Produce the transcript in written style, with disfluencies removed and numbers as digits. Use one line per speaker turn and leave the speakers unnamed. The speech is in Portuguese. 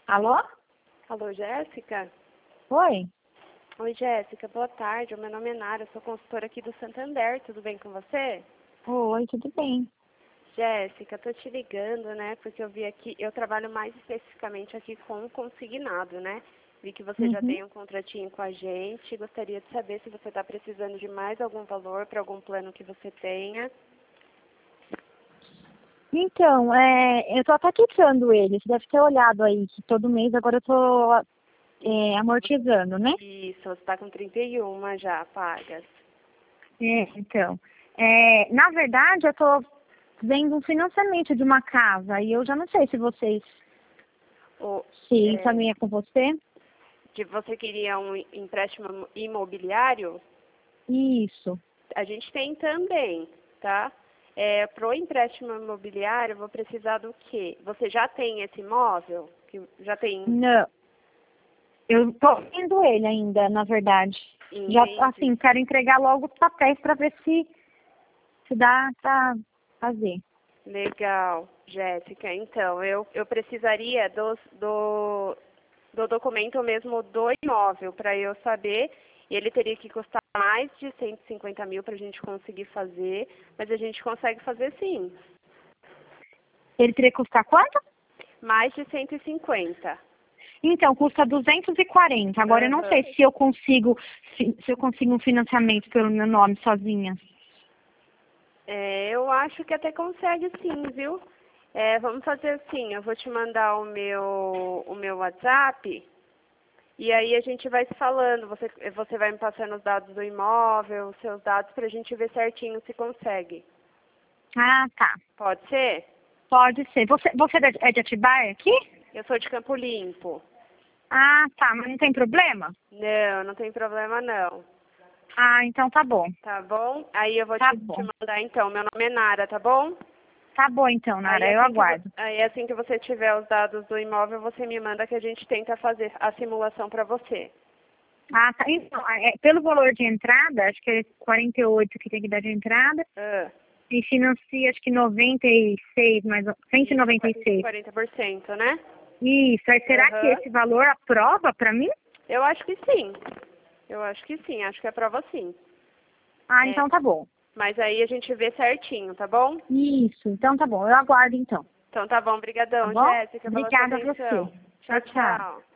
Alô?
Alô, Jéssica?
Oi?
Oi, Jéssica, boa tarde. O meu nome é Nara, sou consultora aqui do Santander. Tudo bem com você?
Oi, tudo bem?
Jéssica, tô te ligando, né? Porque eu vi aqui, eu trabalho mais especificamente aqui com o consignado, né? Vi que você já
Uhum.
tem um contratinho com a gente. Gostaria de saber se você está precisando de mais algum valor para algum plano que você tenha.
Então, eu tô até quitando ele. Você deve ter olhado aí, que todo mês agora eu tô amortizando, né?
Isso, você está com 31 já pagas.
Então. Na verdade, eu tô vendo um financiamento de uma casa e eu já não sei se
O,
se
é,
também é com você.
que você queria um empréstimo imobiliário?
Isso.
A gente tem também, tá? Para o empréstimo imobiliário, eu vou precisar do quê? Você já tem esse imóvel? Que já tem,
Não. Eu tô vendo ele ainda, na verdade. Já,
entende?
assim, quero entregar logo os papéis para ver se dá pra fazer.
Legal, Jéssica. Então, eu precisaria do documento mesmo do imóvel para eu saber. E ele teria que custar mais de 150 mil para a gente conseguir fazer, mas a gente consegue fazer sim.
Ele teria que custar quanto?
Mais de 150.
Então, custa 240. Agora, eu não sei
Aham.
se eu consigo, se eu consigo um financiamento pelo meu nome sozinha.
Eu acho que até consegue sim, viu? Vamos fazer assim, eu vou te mandar o meu WhatsApp e aí a gente vai se falando. Você vai me passando os dados do imóvel, os seus dados para a gente ver certinho se consegue.
Ah, tá.
Pode ser?
Pode ser. Você é de Atibaia aqui?
Eu sou de Campo Limpo.
Ah, tá. Mas não tem problema?
Não, não tem problema não.
Ah, então tá bom.
Tá bom? Aí eu vou
Tá
te
bom.
mandar então. Meu nome é Nara, tá bom?
Tá bom, então, Nara. Eu aguardo.
Aí assim que você tiver os dados do imóvel, você me manda que a gente tenta fazer a simulação para você.
Ah, tá. Então, pelo valor de entrada, acho que é 48 que tem que dar de entrada.
Ah,
E financia, acho que 96, mais ou 196.
40%, né?
Isso. Aí será que
Aham.
esse valor aprova pra mim?
Eu acho que sim. Eu acho que sim. Acho que é prova sim.
Ah,
É,
então tá bom.
mas aí a gente vê certinho, tá bom?
Isso, então tá bom. Eu aguardo então.
Então tá bom.
Tá
Brigadão,
bom?
Jéssica, pela sua
Obrigada a você.
atenção. Tchau,
Tchau, tchau.
tchau.